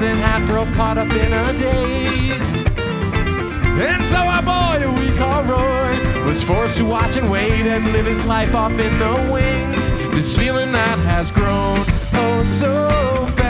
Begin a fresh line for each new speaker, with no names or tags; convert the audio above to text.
crimson hat, broke caught up in a daze. And so our boy, who we call Roy, was forced to watch and wait and live his life off in the wings. This feeling that has grown oh so fast.